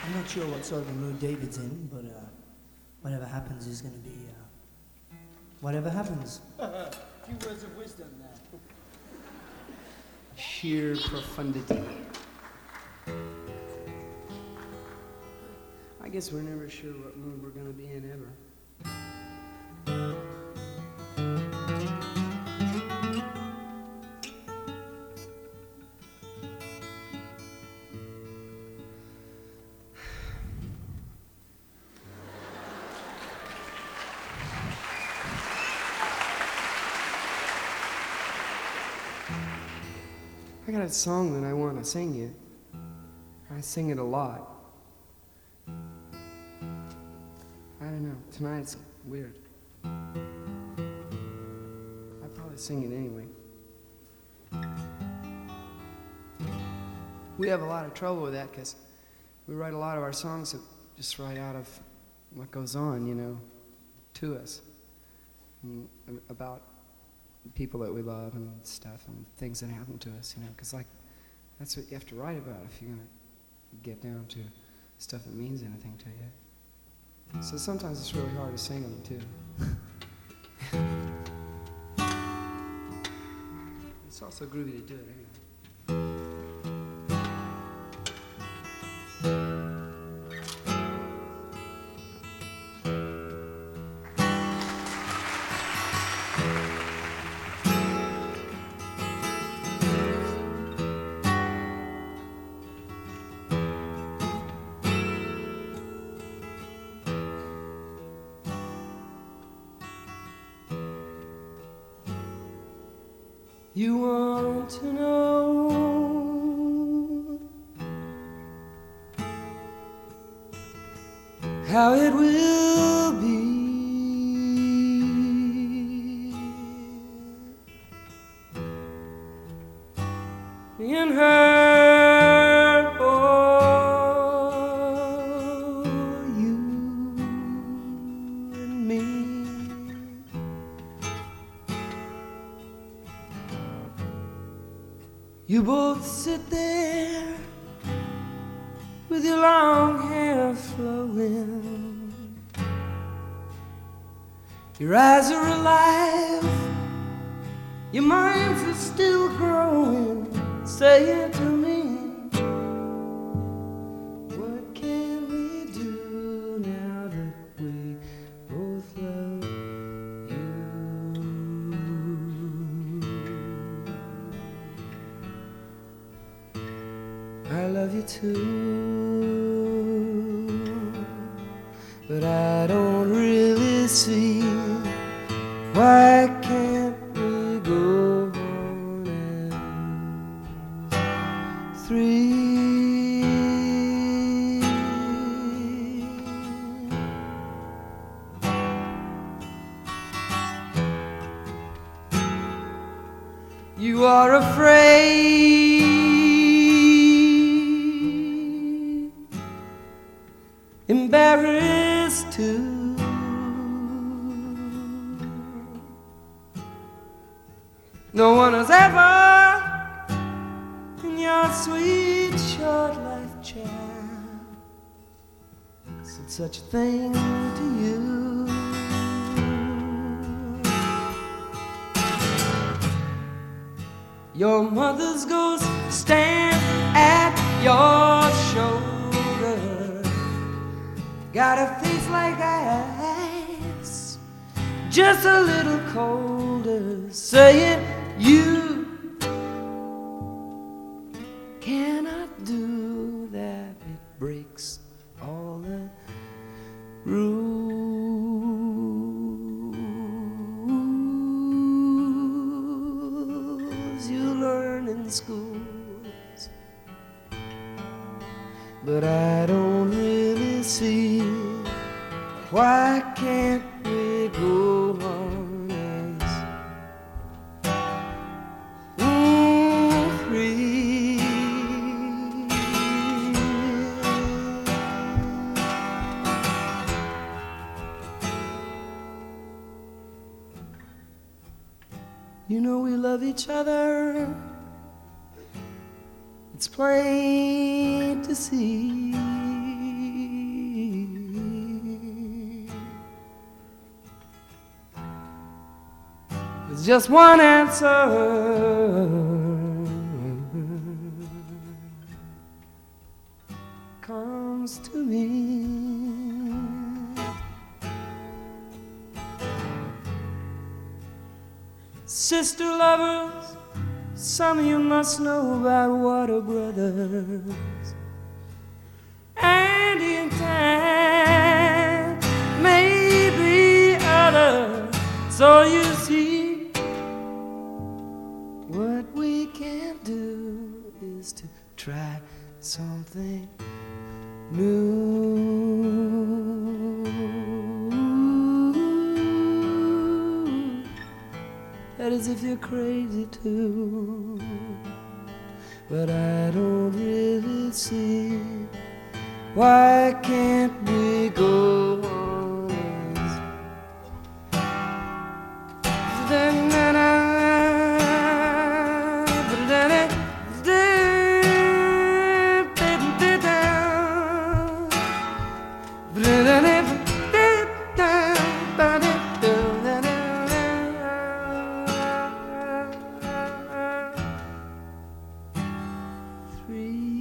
I'm not sure what sort of a mood David's in, but whatever happens is going to be whatever happens. A few words of wisdom there. Sheer profundity. I guess we're never sure what mood we're going to be in ever. I got a song that I want to sing you. I sing it a lot. I don't know. Tonight's weird. I'll probably sing it anyway. We have a lot of trouble with that because we write a lot of our songs just right out of what goes on, you know, to us. And about people that we love and stuff and things that happen to us, you know, because like that's what you have to write about if you're gonna get down to stuff that means anything to you. So sometimes it's really hard to sing them too. It's also groovy to do it anyway. You want to know how it will be in her or you and me. You both sit there with your long hair flowing. Your eyes are alive, your minds are still growing. Say it to me, what can we do now that we both love you? I love you too, but I don't really see why can't we go on as three. You are afraid, embarrassed too. No one has ever, in your sweet short life chat, said such a thing to you. Your mother's ghost stands at your shoulder, got a face like ice, just a little colder, saying you cannot do that. It breaks all the rules you learn in schools, but I don't really see why can't we go on as free? You know we love each other, it's plain to see. There's just one answer comes to me. Sister lovers, some of you must know about water brothers. Andy and Tan, maybe others. So you see, what we can do is to try something new. That is if you're crazy too. But I don't really see why can't we go on as three